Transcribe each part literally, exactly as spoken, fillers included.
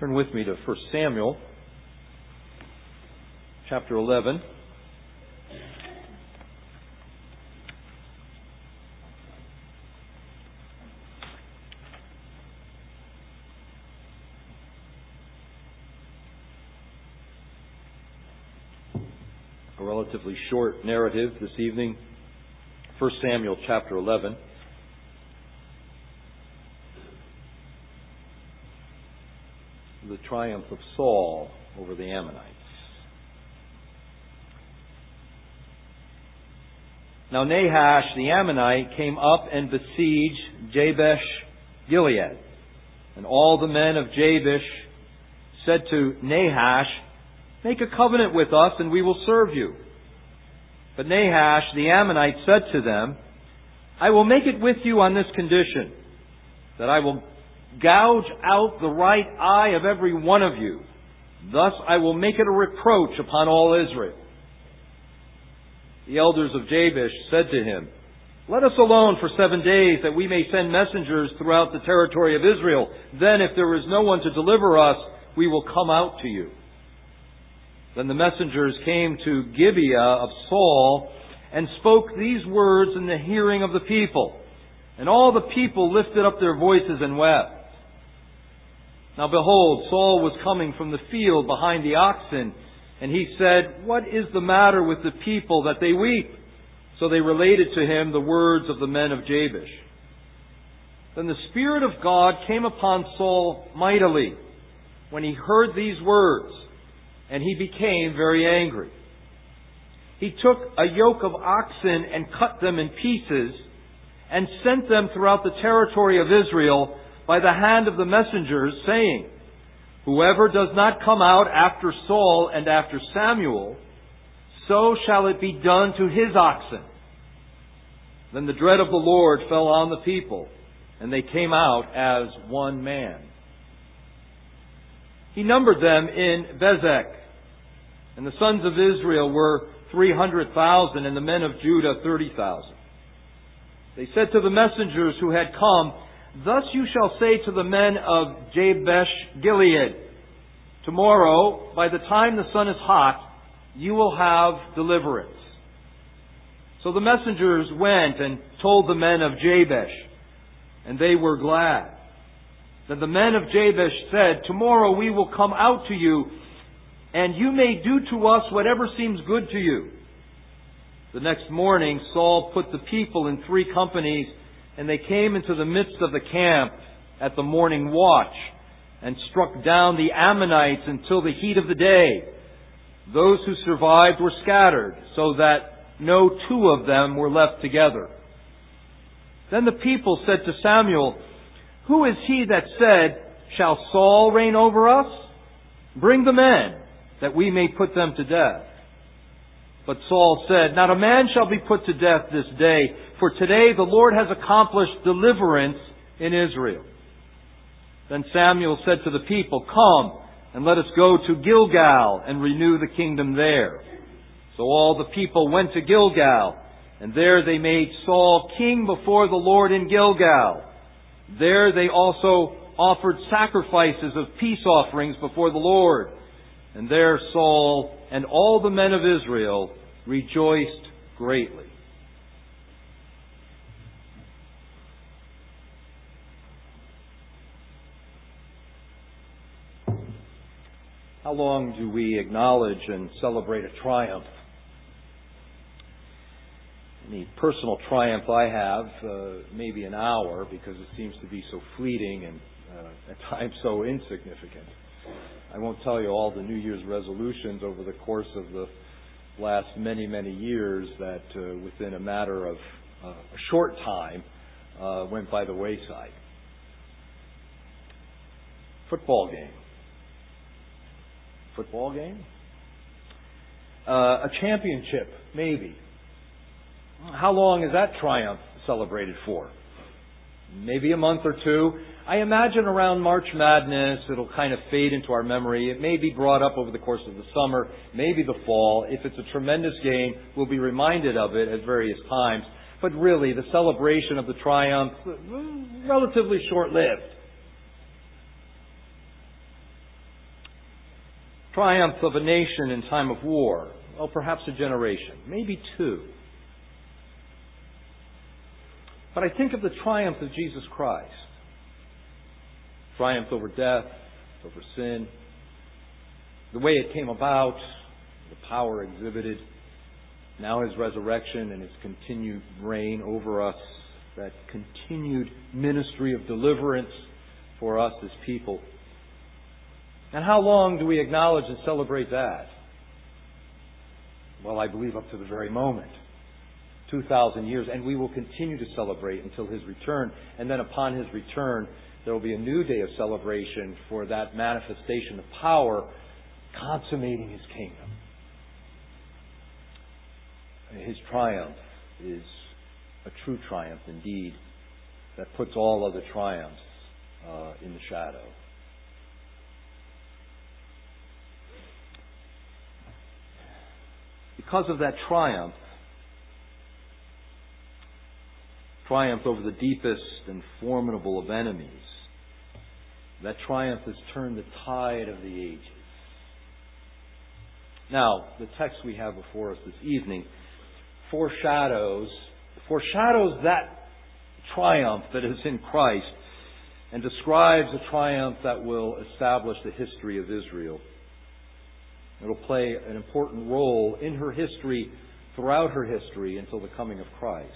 Turn with me to First Samuel, chapter eleven. A relatively short narrative this evening. First Samuel, chapter eleven. The triumph of Saul over the Ammonites. Now Nahash the Ammonite came up and besieged Jabesh Gilead. And all the men of Jabesh said to Nahash, "Make a covenant with us, and we will serve you." But Nahash the Ammonite said to them, "I will make it with you on this condition, that I will gouge out the right eye of every one of you. Thus I will make it a reproach upon all Israel." The elders of Jabesh said to him, "Let us alone for seven days, that we may send messengers throughout the territory of Israel. Then, if there is no one to deliver us, we will come out to you." Then the messengers came to Gibeah of Saul and spoke these words in the hearing of the people. And all the people lifted up their voices and wept. Now behold, Saul was coming from the field behind the oxen, and he said, "What is the matter with the people that they weep?" So they related to him the words of the men of Jabesh. Then the Spirit of God came upon Saul mightily when he heard these words, and he became very angry. He took a yoke of oxen and cut them in pieces, and sent them throughout the territory of Israel by the hand of the messengers, saying, "Whoever does not come out after Saul and after Samuel, so shall it be done to his oxen." Then the dread of the Lord fell on the people, and they came out as one man. He numbered them in Bezek, and the sons of Israel were three hundred thousand, and the men of Judah thirty thousand. They said to the messengers who had come, "Thus you shall say to the men of Jabesh Gilead, tomorrow, by the time the sun is hot, you will have deliverance." So the messengers went and told the men of Jabesh, and they were glad. Then the men of Jabesh said, "Tomorrow we will come out to you, and you may do to us whatever seems good to you." The next morning Saul put the people in three companies, and they came into the midst of the camp at the morning watch, and struck down the Ammonites until the heat of the day. Those who survived were scattered, so that no two of them were left together. Then the people said to Samuel, "Who is he that said, 'Shall Saul reign over us?' Bring the men, that we may put them to death." But Saul said, "Not a man shall be put to death this day, for today the Lord has accomplished deliverance in Israel." Then Samuel said to the people, "Come, and let us go to Gilgal and renew the kingdom there." So all the people went to Gilgal, and there they made Saul king before the Lord in Gilgal. There they also offered sacrifices of peace offerings before the Lord. And there Saul and all the men of Israel rejoiced greatly. How long do we acknowledge and celebrate a triumph? Any personal triumph I have, uh, maybe an hour, because it seems to be so fleeting and uh, at times so insignificant. I won't tell you all the New Year's resolutions over the course of the last many, many years that uh, within a matter of uh, a short time uh, went by the wayside. Football game. Football game? Uh, a championship, maybe. How long is that triumph celebrated for? Maybe a month or two. I imagine around March Madness it'll kind of fade into our memory. It may be brought up over the course of the summer, maybe the fall. If it's a tremendous game, we'll be reminded of it at various times. But really, the celebration of the triumph, relatively short-lived. Triumph of a nation in time of war. Well, perhaps a generation, maybe two. But I think of the triumph of Jesus Christ. Triumph over death, over sin, the way it came about, the power exhibited, now His resurrection and His continued reign over us, that continued ministry of deliverance for us as people. And how long do we acknowledge and celebrate that? Well, I believe up to the very moment. two thousand years, and we will continue to celebrate until His return. And then upon His return, there will be a new day of celebration for that manifestation of power, consummating His kingdom. His triumph is a true triumph indeed, that puts all other triumphs uh, in the shadow. Because of that triumph, triumph over the deepest and formidable of enemies, that triumph has turned the tide of the ages. Now, the text we have before us this evening foreshadows foreshadows that triumph that is in Christ and describes a triumph that will establish the history of Israel. It will play an important role in her history, throughout her history, until the coming of Christ.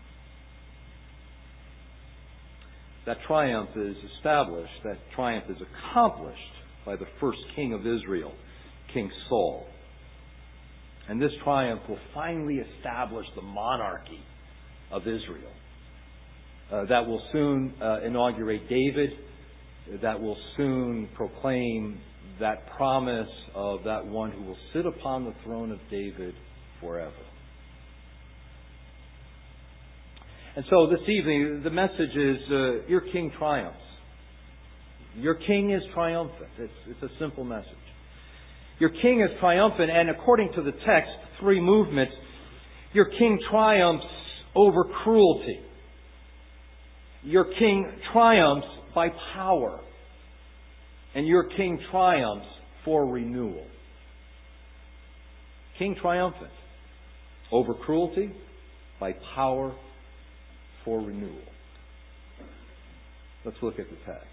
That triumph is established, that triumph is accomplished by the first king of Israel, King Saul. And this triumph will finally establish the monarchy of Israel. Uh, that will soon uh, inaugurate David, that will soon proclaim that promise of that one who will sit upon the throne of David forever. And so this evening, the message is, uh, your king triumphs. Your king is triumphant. It's, it's a simple message. Your king is triumphant, and according to the text, three movements, your king triumphs over cruelty. Your king triumphs by power. And your king triumphs for renewal. King triumphant over cruelty, by power, for renewal. Let's look at the text.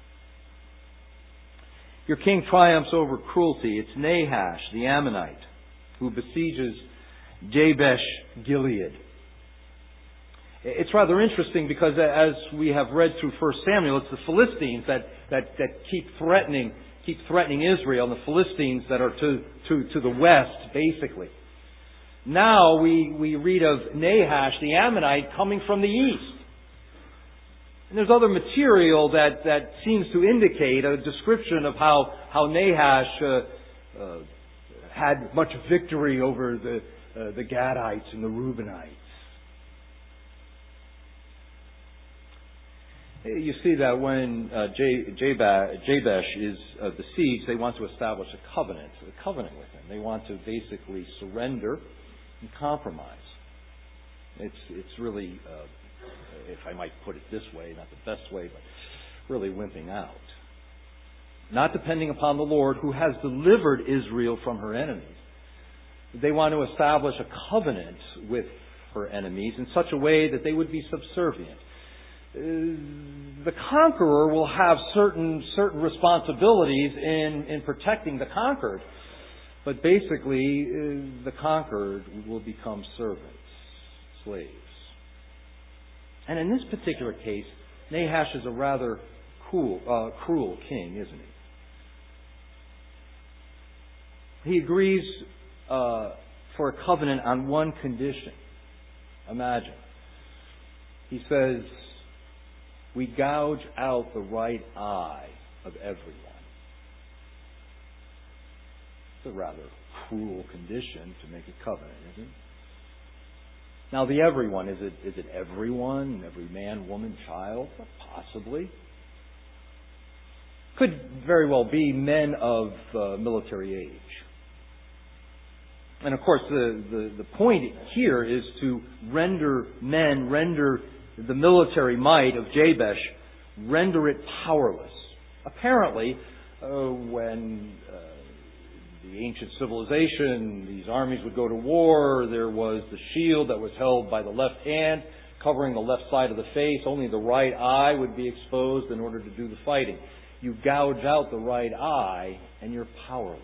Your king triumphs over cruelty. It's Nahash, the Ammonite, who besieges Jabesh Gilead. It's rather interesting because as we have read through First Samuel, it's the Philistines that, that, that keep threatening keep threatening Israel, and the Philistines that are to, to, to the west, basically. Now we, we read of Nahash, the Ammonite, coming from the east. And there's other material that, that seems to indicate a description of how, how Nahash uh, uh, had much victory over the, uh, the Gadites and the Reubenites. You see that when uh, Jabesh is uh, besieged, they want to establish a covenant, a covenant with him. They want to basically surrender and compromise. It's it's really, uh, if I might put it this way, not the best way, but really wimping out. Not depending upon the Lord who has delivered Israel from her enemies. They want to establish a covenant with her enemies in such a way that they would be subservient. The conqueror will have certain certain responsibilities in, in protecting the conquered. But basically, the conquered will become servants, slaves. And in this particular case, Nahash is a rather cool, uh, cruel king, isn't he? He agrees uh, for a covenant on one condition. Imagine. He says, we gouge out the right eye of everyone. It's a rather cruel condition to make a covenant, isn't it? Now, the everyone, is it is it everyone? Every man, woman, child? Possibly. Could very well be men of uh, military age. And of course, the, the, the point here is to render men, render the military might of Jabesh, render it powerless. Apparently, uh, when uh, the ancient civilization, these armies would go to war. There was the shield that was held by the left hand, covering the left side of the face. Only the right eye would be exposed in order to do the fighting. You gouge out the right eye, and you're powerless.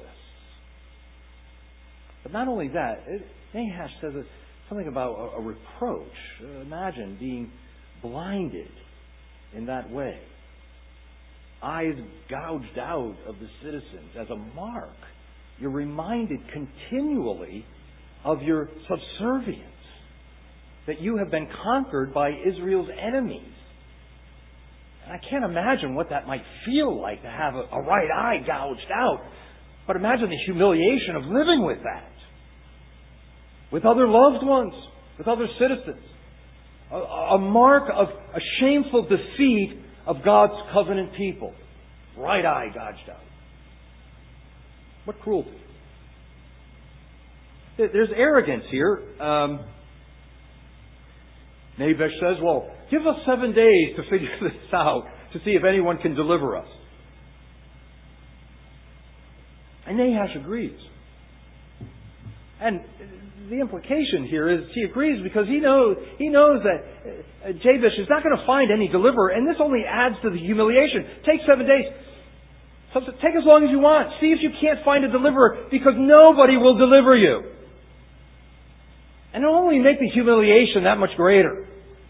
But not only that, it, Nahash says something about a, a reproach. Uh, imagine being blinded in that way. Eyes gouged out of the citizens as a mark. You're reminded continually of your subservience, that you have been conquered by Israel's enemies. And I can't imagine what that might feel like to have a, a right eye gouged out. But imagine the humiliation of living with that. With other loved ones, with other citizens. A, a mark of a shameful defeat of God's covenant people. Right eye gouged out. What cruelty. There's arrogance here. Um, Nahash says, well, give us seven days to figure this out, to see if anyone can deliver us. And Nahash agrees. And the implication here is he agrees because he knows he knows that Jabesh is not going to find any deliverer, and this only adds to the humiliation. Take seven days. Take as long as you want. See if you can't find a deliverer, because nobody will deliver you. And it'll only make the humiliation that much greater.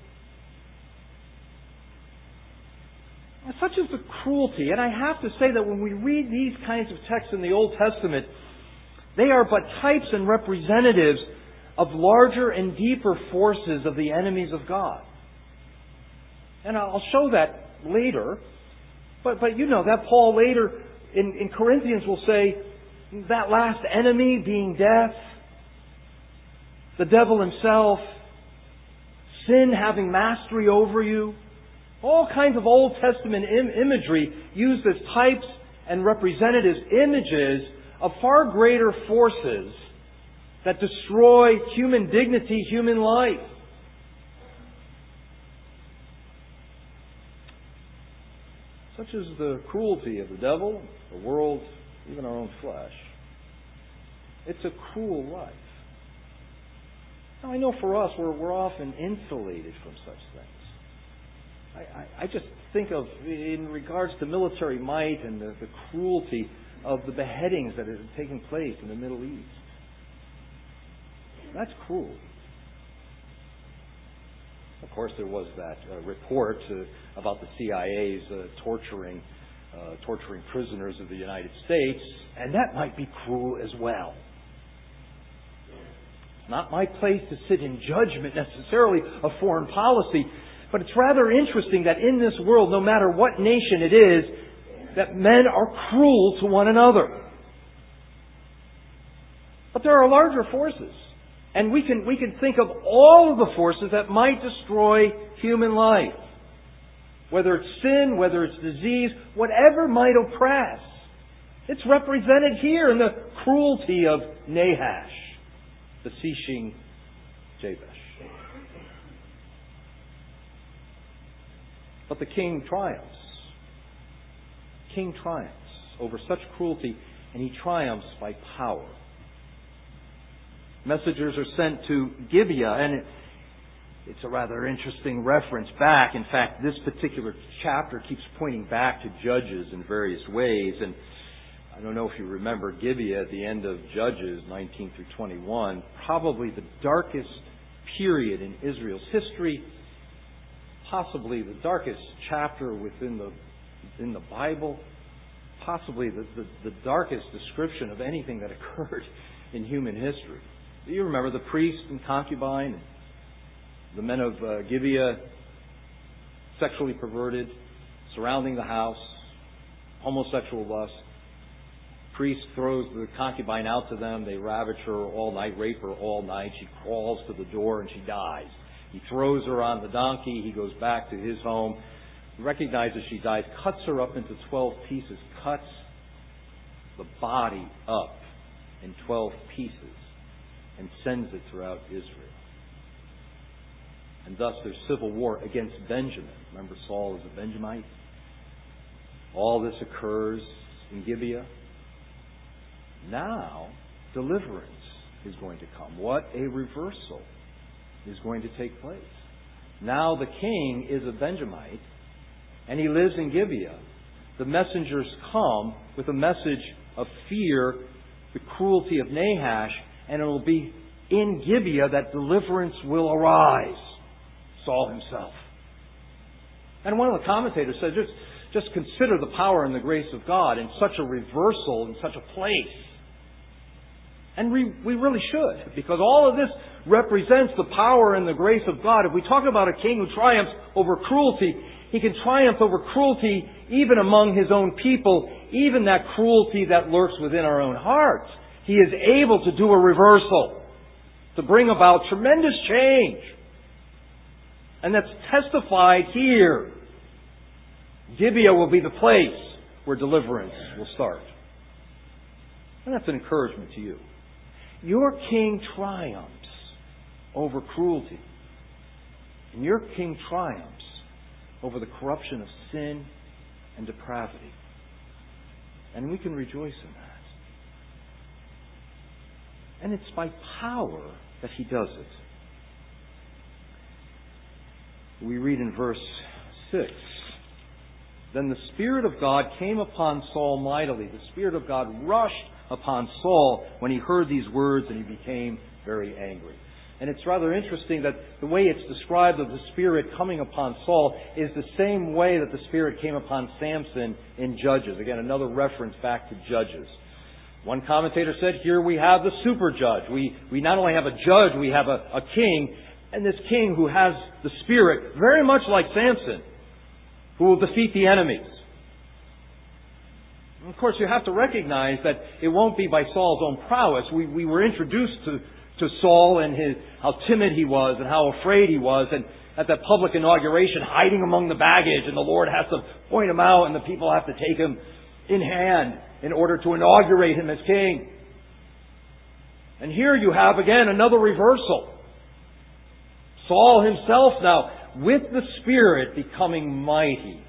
Such is the cruelty. And I have to say that when we read these kinds of texts in the Old Testament, they are but types and representatives of larger and deeper forces of the enemies of God. And I'll show that later. But, but you know that Paul later in, in Corinthians will say that last enemy being death, the devil himself, sin having mastery over you, all kinds of Old Testament im- imagery used as types and representatives, images of far greater forces that destroy human dignity, human life. Such is the cruelty of the devil, the world, even our own flesh. It's a cruel life. Now, I know for us, we're, we're often insulated from such things. I, I, I just think of, in regards to military might and the, the cruelty of the beheadings that have taken place in the Middle East. That's cruel. Of course, there was that uh, report uh, about the C I A's uh, torturing, uh, torturing prisoners of the United States, and that might be cruel as well. It's not my place to sit in judgment necessarily of foreign policy, but it's rather interesting that in this world, no matter what nation it is, that men are cruel to one another. But there are larger forces. And we can, we can think of all of the forces that might destroy human life. Whether it's sin, whether it's disease, whatever might oppress. It's represented here in the cruelty of Nahash, beseeching Jabesh. But the king triumphs. King triumphs over such cruelty, and he triumphs by power. Messengers are sent to Gibeah, and it, it's a rather interesting reference back. In fact, this particular chapter keeps pointing back to Judges in various ways. And I don't know if you remember Gibeah at the end of Judges nineteen through twenty-one, probably the darkest period in Israel's history, possibly the darkest chapter within the in the Bible, possibly the, the, the darkest description of anything that occurred in human history. Do you remember the priest and concubine, the men of uh, Gibeah, sexually perverted, surrounding the house, homosexual lust? Priest throws the concubine out to them. They ravage her all night, rape her all night. She crawls to the door and she dies. He throws her on the donkey. He goes back to his home, recognizes she dies, cuts her up into twelve pieces, cuts the body up in twelve pieces, and sends it throughout Israel. And thus there's civil war against Benjamin. Remember, Saul is a Benjamite. All this occurs in Gibeah. Now, deliverance is going to come. What a reversal is going to take place. Now the king is a Benjamite, and he lives in Gibeah. The messengers come with a message of fear, the cruelty of Nahash, and it will be in Gibeah that deliverance will arise. Saul himself. And one of the commentators said, just, just consider the power and the grace of God in such a reversal, in such a place. And we, we really should, because all of this represents the power and the grace of God. If we talk about a king who triumphs over cruelty, he can triumph over cruelty even among his own people, even that cruelty that lurks within our own hearts. He is able to do a reversal, to bring about tremendous change. And that's testified here. Gibeah will be the place where deliverance will start. And that's an encouragement to you. Your king triumphs over cruelty. And your king triumphs over the corruption of sin and depravity. And we can rejoice in that. And it's by power that he does it. We read in verse six, Then the Spirit of God came upon Saul mightily. The Spirit of God rushed upon Saul when he heard these words, and he became very angry. And it's rather interesting that the way it's described of the Spirit coming upon Saul is the same way that the Spirit came upon Samson in Judges. Again, another reference back to Judges. One commentator said, here we have the super judge. We, we not only have a judge, we have a, a king, and this king who has the Spirit, very much like Samson, who will defeat the enemies. And of course, you have to recognize that it won't be by Saul's own prowess. We, we were introduced to, to Saul and his, how timid he was and how afraid he was. And at that public inauguration, hiding among the baggage. And the Lord has to point him out, and the people have to take him in hand in order to inaugurate him as king. And here you have, again, another reversal. Saul himself now, with the Spirit, becoming mighty.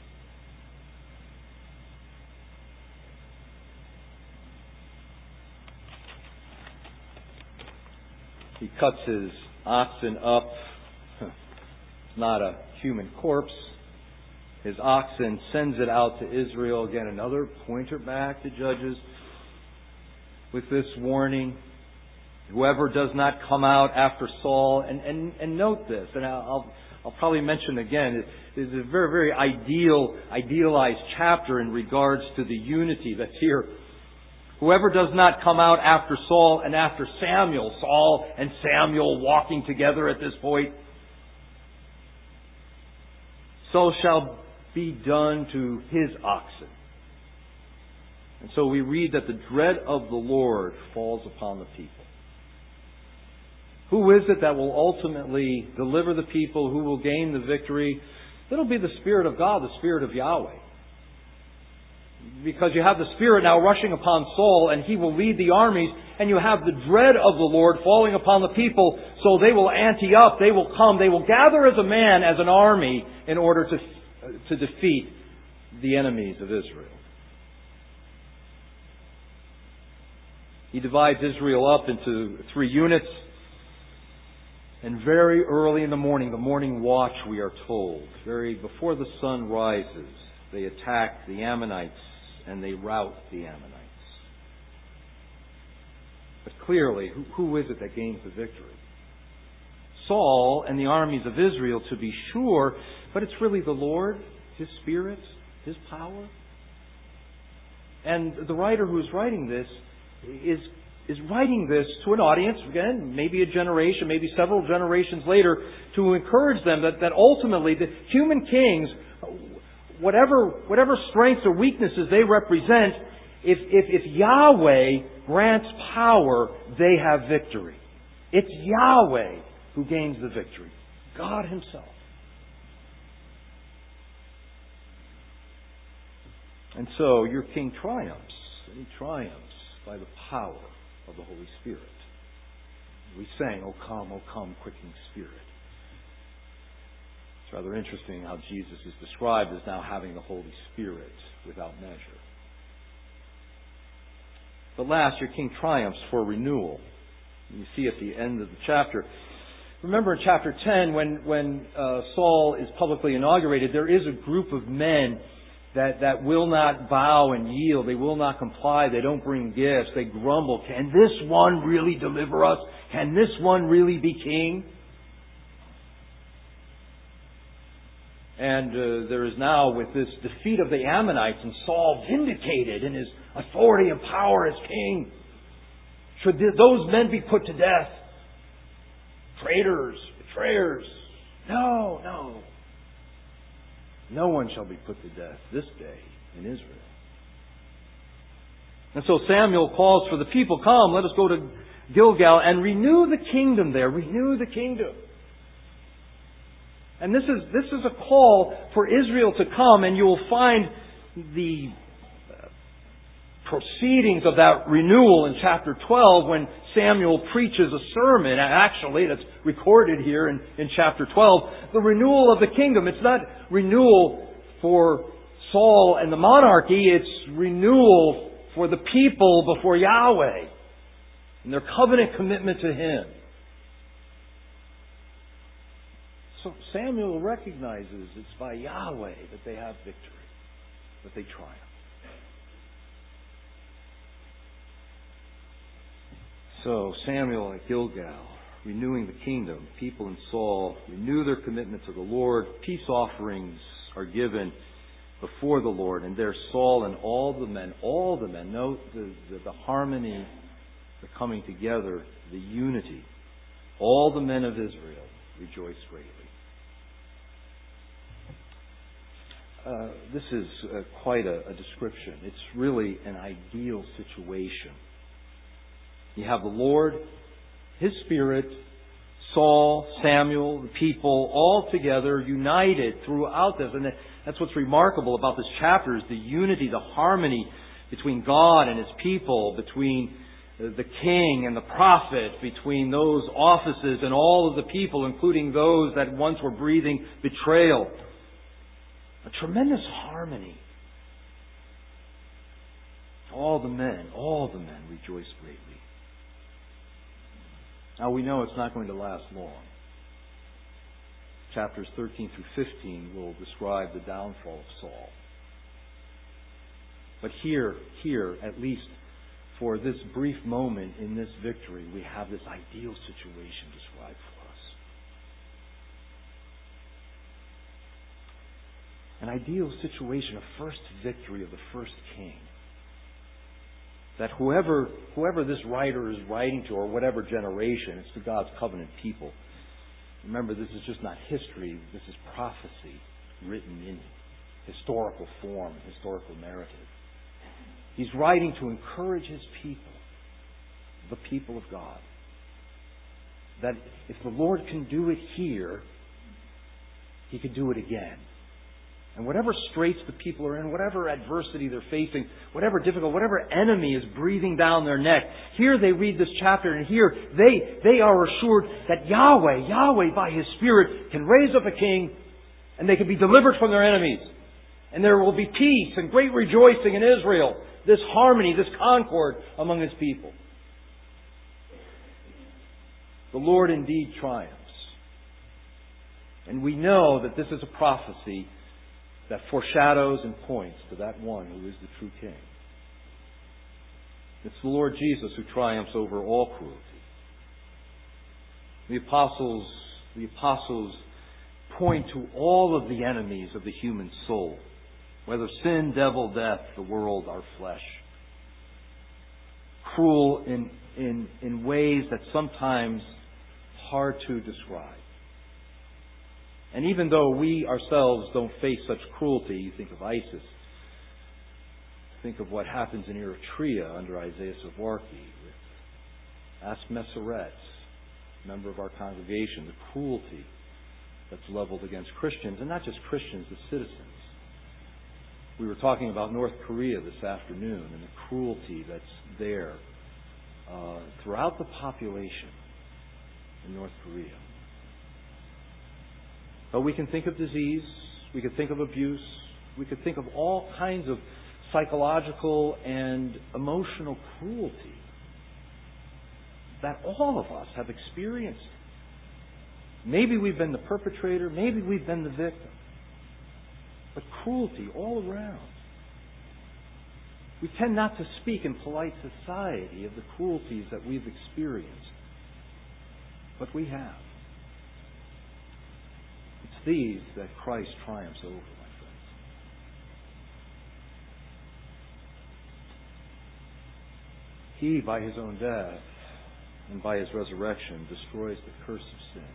He cuts his oxen up. It's not a human corpse. His oxen, sends it out to Israel. Again, another pointer back to Judges with this warning. Whoever does not come out after Saul, and, and, and note this, and I'll, I'll probably mention again, it is a very, very ideal, idealized chapter in regards to the unity that's here. Whoever does not come out after Saul and after Samuel, Saul and Samuel walking together at this point, so shall be done to his oxen. And so we read that the dread of the Lord falls upon the people. Who is it that will ultimately deliver the people? Who will gain the victory? It'll be the Spirit of God, the Spirit of Yahweh. Because you have the Spirit now rushing upon Saul, and he will lead the armies, and you have the dread of the Lord falling upon the people, so they will ante up, they will come, they will gather as a man, as an army, in order to, to defeat the enemies of Israel. He divides Israel up into three units. And very early in the morning, the morning watch, we are told, very before the sun rises, they attack the Ammonites and they rout the Ammonites. But clearly, who, who is it that gains the victory? Saul and the armies of Israel, to be sure, but it's really the Lord, His Spirit, His power. And the writer who is writing this is is writing this to an audience, again, maybe a generation, maybe several generations later, to encourage them that, that ultimately the human kings, whatever whatever strengths or weaknesses they represent, if, if, if Yahweh grants power, they have victory. It's Yahweh who gains the victory. God Himself. And so your king triumphs. He triumphs by the power of the Holy Spirit. We sang, "O come, O come, quickening Spirit." It's rather interesting how Jesus is described as now having the Holy Spirit without measure. But last, your king triumphs for renewal. You see at the end of the chapter. Remember in chapter ten, when, when uh, Saul is publicly inaugurated, there is a group of men that, that will not bow and yield. They will not comply. They don't bring gifts. They grumble. Can this one really deliver us? Can this one really be king? And uh, there is now, with this defeat of the Ammonites and Saul vindicated in his authority and power as king, should th- those men be put to death? Traitors, betrayers. No, no. No one shall be put to death this day in Israel. And so Samuel calls for the people, come, let us go to Gilgal and renew the kingdom there. Renew the kingdom. And this is, this is a call for Israel to come, and you will find the proceedings of that renewal in chapter twelve when Samuel preaches a sermon. Actually, that's recorded here in, in chapter twelve. The renewal of the kingdom. It's not renewal for Saul and the monarchy. It's renewal for the people before Yahweh and their covenant commitment to Him. So Samuel recognizes it's by Yahweh that they have victory, that they triumph. So Samuel at Gilgal, renewing the kingdom. People in Saul renew their commitment to the Lord. Peace offerings are given before the Lord. And there Saul and all the men, all the men, note the, the, the harmony, the coming together, the unity. All the men of Israel rejoice greatly. Uh, this is uh, quite a, a description. It's really an ideal situation. You have the Lord, His Spirit, Saul, Samuel, the people, all together, united throughout this. And that's what's remarkable about this chapter is the unity, the harmony between God and His people, between the king and the prophet, between those offices and all of the people, including those that once were breathing betrayal. A tremendous harmony. All the men, all the men rejoice greatly. Now we know it's not going to last long. Chapters thirteen through fifteen will describe the downfall of Saul. But here, here, at least for this brief moment in this victory, we have this ideal situation described for us. An ideal situation, a first victory of the first king. That whoever whoever this writer is writing to, or whatever generation, it's to God's covenant people. Remember, this is just not history. This is prophecy written in historical form, historical narrative. He's writing to encourage his people, the people of God. That if the Lord can do it here, He can do it again. And whatever straits the people are in, whatever adversity they're facing, whatever difficult, whatever enemy is breathing down their neck, here they read this chapter, and here they, they are assured that Yahweh, Yahweh by His Spirit can raise up a king, and they can be delivered from their enemies. And there will be peace and great rejoicing in Israel. This harmony, this concord among His people. The Lord indeed triumphs. And we know that this is a prophecy that foreshadows and points to that one who is the true King. It's the Lord Jesus who triumphs over all cruelty. The apostles, the apostles point to all of the enemies of the human soul, whether sin, devil, death, the world, our flesh. Cruel in, in, in ways that sometimes hard to describe. And even though we ourselves don't face such cruelty, you think of ISIS, think of what happens in Eritrea under Isaiah Savarkey, with Ask Messeret, member of our congregation, the cruelty that's leveled against Christians, and not just Christians, the citizens. We were talking about North Korea this afternoon and the cruelty that's there uh, throughout the population in North Korea. But we can think of disease, we could think of abuse, we could think of all kinds of psychological and emotional cruelty that all of us have experienced. Maybe we've been the perpetrator, maybe we've been the victim. But cruelty all around. We tend not to speak in polite society of the cruelties that we've experienced. But we have. It's these that Christ triumphs over, my friends. He, by His own death and by His resurrection, destroys the curse of sin.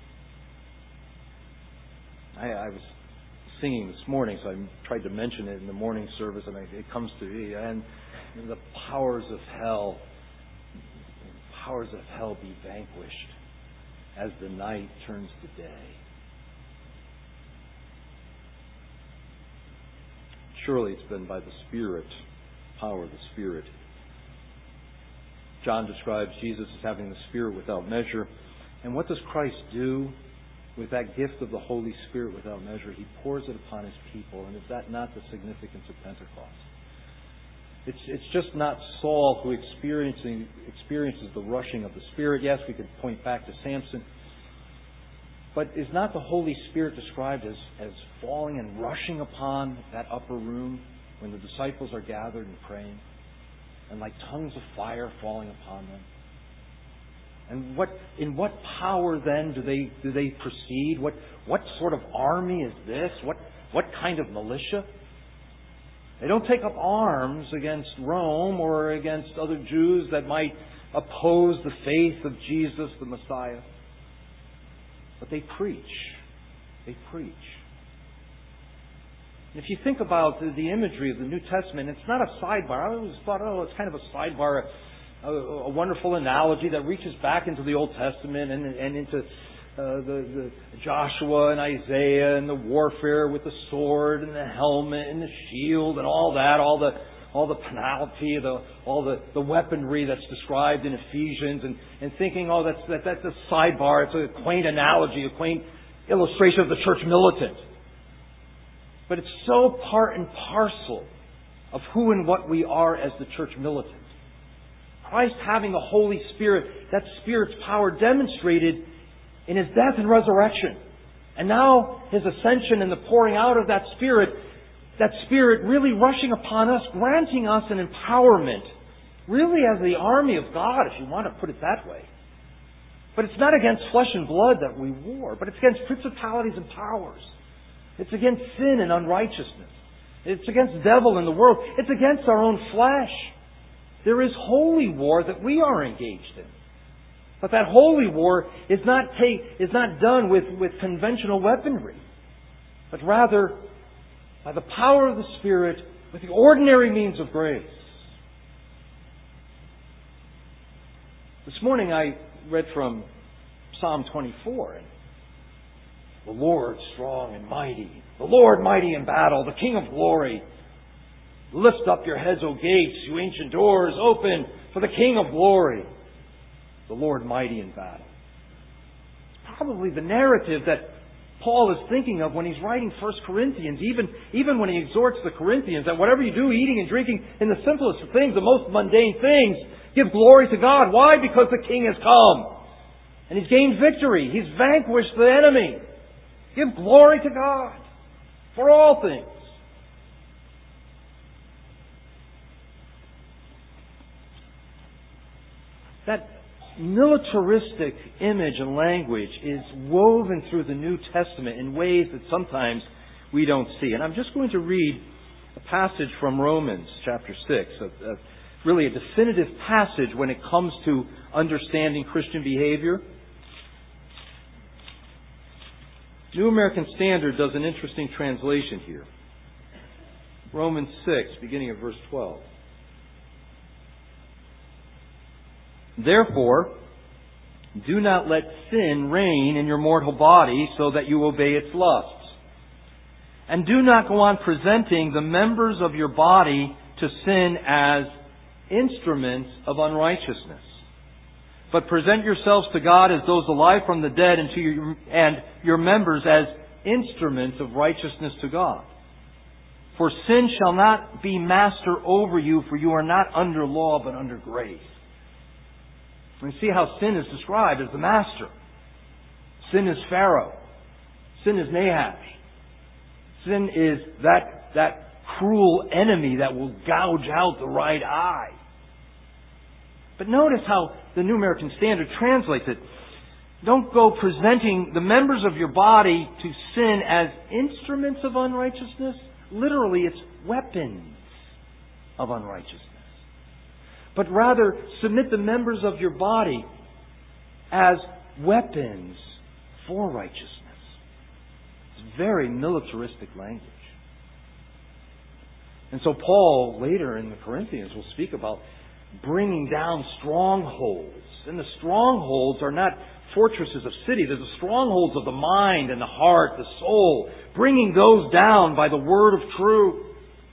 I, I was singing this morning, so I tried to mention it in the morning service, and it comes to me. And the powers of hell, powers of hell be vanquished as the night turns to day. Surely it's been by the Spirit, power of the Spirit. John describes Jesus as having the Spirit without measure. And what does Christ do with that gift of the Holy Spirit without measure? He pours it upon His people. And is that not the significance of Pentecost? It's, it's just not Saul who experiencing, experiences the rushing of the Spirit. Yes, we could point back to Samson. But is not the Holy Spirit described as, as falling and rushing upon that upper room when the disciples are gathered and praying? And like tongues of fire falling upon them? And what, in what power then do they do they proceed? What what sort of army is this? What what kind of militia? They don't take up arms against Rome or against other Jews that might oppose the faith of Jesus the Messiah. But they preach. They preach. And if you think about the, the imagery of the New Testament, it's not a sidebar. I always thought, oh, it's kind of a sidebar, a, a wonderful analogy that reaches back into the Old Testament and, and into uh, the, the Joshua and Isaiah and the warfare with the sword and the helmet and the shield and all that, all the all the panoply, the all the, the weaponry that's described in Ephesians, and, and thinking, oh, that's that, that's a sidebar. It's a quaint analogy, a quaint illustration of the church militant. But it's so part and parcel of who and what we are as the church militant. Christ having the Holy Spirit, that Spirit's power demonstrated in His death and resurrection. And now His ascension and the pouring out of that Spirit, that Spirit really rushing upon us, granting us an empowerment, really as the army of God, if you want to put it that way. But it's not against flesh and blood that we war, but it's against principalities and powers. It's against sin and unrighteousness. It's against the devil and the world. It's against our own flesh. There is holy war that we are engaged in. But that holy war is not take, is not done with, with conventional weaponry, but rather by the power of the Spirit with the ordinary means of grace. This morning I read from Psalm twenty-four. And the Lord strong and mighty, the Lord mighty in battle, the King of glory. Lift up your heads, O gates, you ancient doors, open for the King of glory, the Lord mighty in battle. It's probably the narrative that Paul is thinking of when he's writing First Corinthians, even, even when he exhorts the Corinthians that whatever you do, eating and drinking, in the simplest of things, the most mundane things, give glory to God. Why? Because the King has come. And He's gained victory. He's vanquished the enemy. Give glory to God for all things. That militaristic image and language is woven through the New Testament in ways that sometimes we don't see. And I'm just going to read a passage from Romans chapter six, a, a, really a definitive passage when it comes to understanding Christian behavior. New American Standard does an interesting translation here. Romans six, beginning at verse twelve. Therefore, do not let sin reign in your mortal body so that you obey its lusts. And do not go on presenting the members of your body to sin as instruments of unrighteousness. But present yourselves to God as those alive from the dead, and, to your, and your members as instruments of righteousness to God. For sin shall not be master over you, for you are not under law, but under grace. We see how sin is described as the master. Sin is Pharaoh. Sin is Nahash. Sin is that, that cruel enemy that will gouge out the right eye. But notice how the New American Standard translates it. Don't go presenting the members of your body to sin as instruments of unrighteousness. Literally, it's weapons of unrighteousness. But rather, submit the members of your body as weapons for righteousness. It's very militaristic language. And so Paul, later in the Corinthians, will speak about bringing down strongholds. And the strongholds are not fortresses of cities. They're the strongholds of the mind and the heart, the soul. Bringing those down by the word of truth.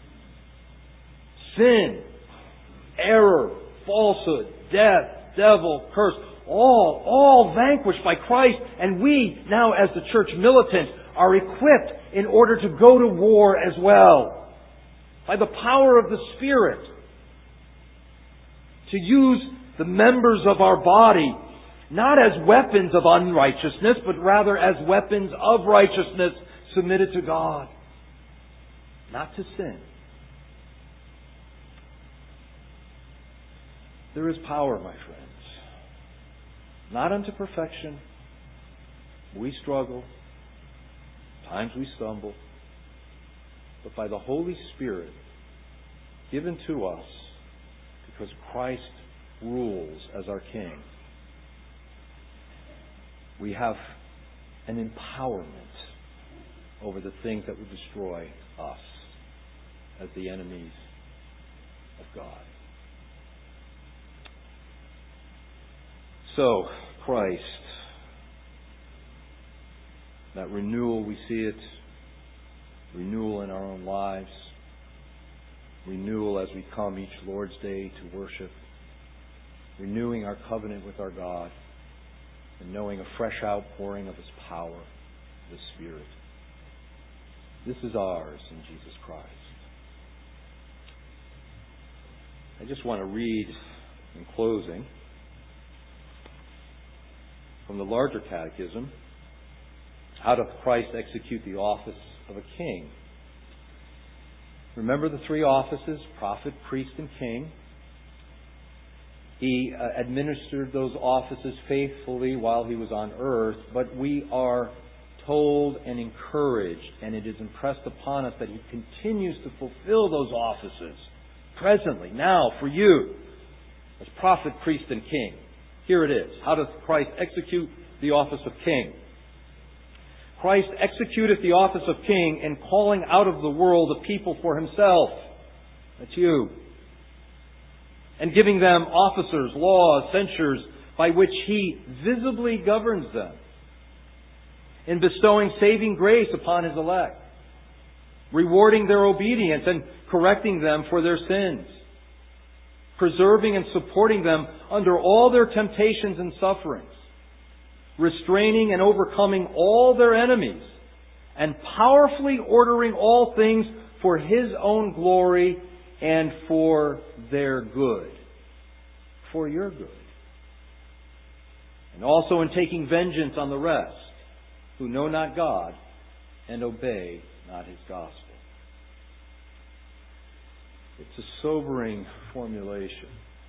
Sin, error, falsehood, death, devil, curse, all, all vanquished by Christ. And we, now as the church militant, are equipped in order to go to war as well. By the power of the Spirit. To use the members of our body not as weapons of unrighteousness, but rather as weapons of righteousness submitted to God. Not to sin. There is power, my friends. Not unto perfection. We struggle. Times we stumble. But by the Holy Spirit given to us because Christ rules as our King, we have an empowerment over the things that would destroy us as the enemies of God. So, Christ, that renewal, we see it, renewal in our own lives, renewal as we come each Lord's Day to worship, renewing our covenant with our God, and knowing a fresh outpouring of His power, the Spirit. This is ours in Jesus Christ. I just want to read, in closing, from the larger catechism, how doth Christ execute the office of a king? Remember the three offices, prophet, priest, and king. He uh, administered those offices faithfully while He was on earth, but we are told and encouraged, and it is impressed upon us that He continues to fulfill those offices presently, now, for you, as prophet, priest, and king. Here it is. How does Christ execute the office of king? Christ executeth the office of king in calling out of the world a people for Himself. That's you. And giving them officers, laws, censures, by which He visibly governs them. In bestowing saving grace upon His elect. Rewarding their obedience and correcting them for their sins. Preserving and supporting them under all their temptations and sufferings. Restraining and overcoming all their enemies. And powerfully ordering all things for His own glory and for their good. For your good. And also in taking vengeance on the rest, who know not God and obey not His gospel. It's a sobering formulation,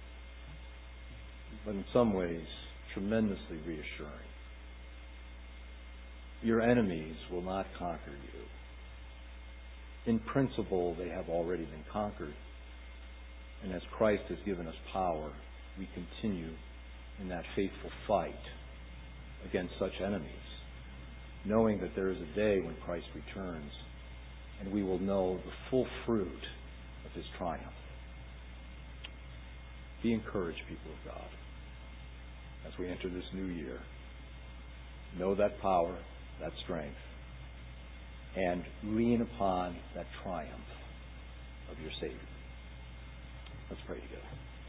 but in some ways tremendously reassuring. Your enemies will not conquer you. In principle, they have already been conquered. And as Christ has given us power, we continue in that faithful fight against such enemies, knowing that there is a day when Christ returns and we will know the full fruit of His triumph. Be encouraged, people of God, as we enter this new year. Know that power, that strength, and lean upon that triumph of your Savior. Let's pray together.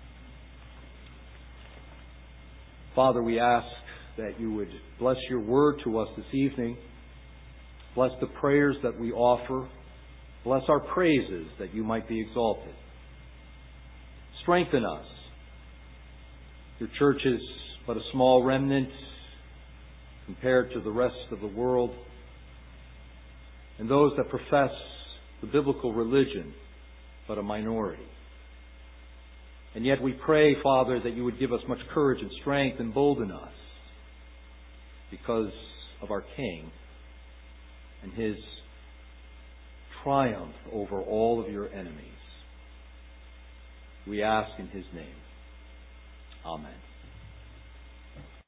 Father, we ask that You would bless Your word to us this evening. Bless the prayers that we offer Bless our praises that you might be exalted. Strengthen us. Your church is but a small remnant compared to the rest of the world, and those that profess the biblical religion, but a minority. And yet we pray, Father, that you would give us much courage and strength and embolden us because of our King and His triumph over all of your enemies. We ask in His name. Amen.